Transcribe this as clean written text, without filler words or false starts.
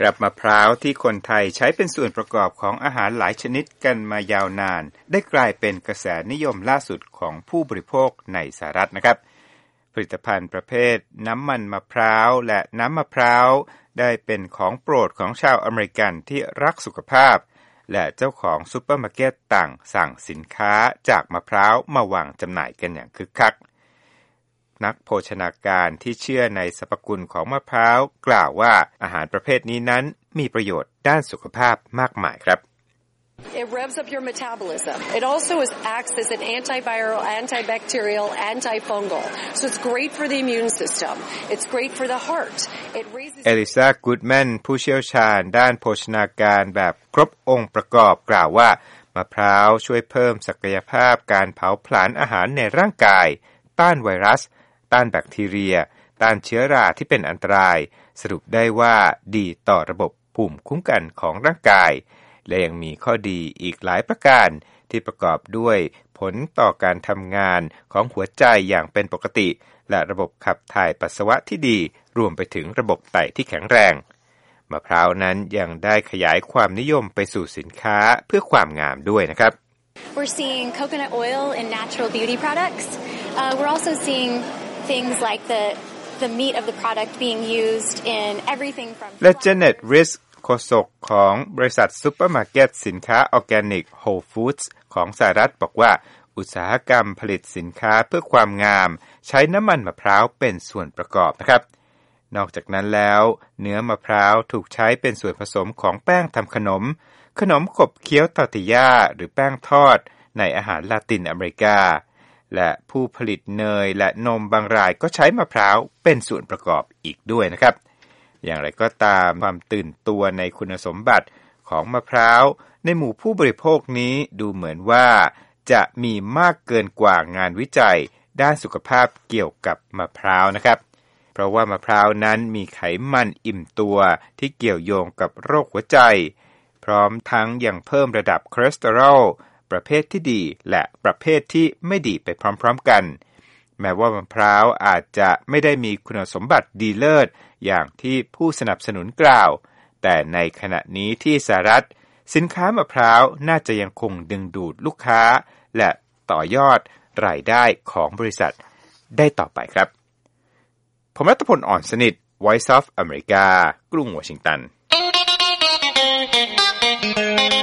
กรับมะพร้าวที่คนไทยใช้เป็นส่วนประกอบของอาหารหลายชนิดกันมายาวนานได้กลายเป็นกระแสนิยมล่าสุดของผู้บริโภคในสหรัฐนะครับผลิตภัณฑ์ประเภทน้ำมันมะพร้าวและน้ำมะพร้าวได้เป็นของโปรดของชาวอเมริกันที่รักสุขภาพและเจ้าของซุปเปอร์มาร์เก็ตต่างสั่งสินค้าจากมะพร้าวมาวางจำหน่ายกันอย่างคึกคักนักโภชนาการที่เชื่อในสรรพคุณของมะพร้าวกล่าวว่าอาหารประเภทนี้นั้นมีประโยชน์ด้านสุขภาพมากมายครับ It revs up your metabolism. It also acts as an antiviral, antibacterial, antifungal. So it's great for the immune system. It's great for the heart. It raises เอลิซา กูดแมนผู้เชี่ยวชาญด้านโภชนาการแบบครบองค์ประกอบกล่าวว่ามะพร้าวช่วยเพิ่มศักยภาพการเผาผลาญอาหารในร่างกายต้านไวรัสต้านแบคทีเรียต้านเชื้อราที่เป็นอันตรายสรุปได้ว่าดีต่อระบบภูมิคุ้มกันของร่างกายและยังมีข้อดีอีกหลายประการที่ประกอบด้วยผลต่อการทำงานของหัวใจอย่างเป็นปกติและระบบขับถ่ายปัสสาวะที่ดีรวมไปถึงระบบไตที่แข็งแรงมะพร้าวนั้นยังได้ขยายความนิยมไปสู่สินค้าเพื่อความงามด้วยนะครับ We're seeing coconut oil in natural beauty products. We're also seeing things like the meat of the product being used in everything from และ Janet Risk โฆษกของบริษัทซุปเปอร์มาร์เก็ตสินค้าออร์แกนิก Whole Foods ของสหรัฐบอกว่าอุตสาหกรรมผลิตสินค้าเพื่อความงามใช้น้ำมันมะพร้าวเป็นส่วนประกอบนะครับนอกจากนั้นแล้วเนื้อมะพร้าวถูกใช้เป็นส่วนผสมของแป้งทำขนมขบเคี้ยวตอร์ติญาหรือแป้งทอดในอาหารลาตินอเมริกาและผู้ผลิตเนยและนมบางรายก็ใช้มะพร้าวเป็นส่วนประกอบอีกด้วยนะครับอย่างไรก็ตามความตื่นตัวในคุณสมบัติของมะพร้าวในหมู่ผู้บริโภคนี้ดูเหมือนว่าจะมีมากเกินกว่างานวิจัยด้านสุขภาพเกี่ยวกับมะพร้าวนะครับเพราะว่ามะพร้าวนั้นมีไขมันอิ่มตัวที่เกี่ยวโยงกับโรคหัวใจพร้อมทั้งยังเพิ่มระดับคอเลสเตอรอลประเภทที่ดีและประเภทที่ไม่ดีไปพร้อมๆกันแม้ว่ามะพร้าวอาจจะไม่ได้มีคุณสมบัติดีเลิศอย่างที่ผู้สนับสนุนกล่าวแต่ในขณะนี้ที่สหรัฐสินค้ามะพร้าวน่าจะยังคงดึงดูดลูกค้าและต่อยอดรายได้ของบริษัทได้ต่อไปครับผมรัตพล อ่อนสนิท Voice of America กรุงวอชิงตัน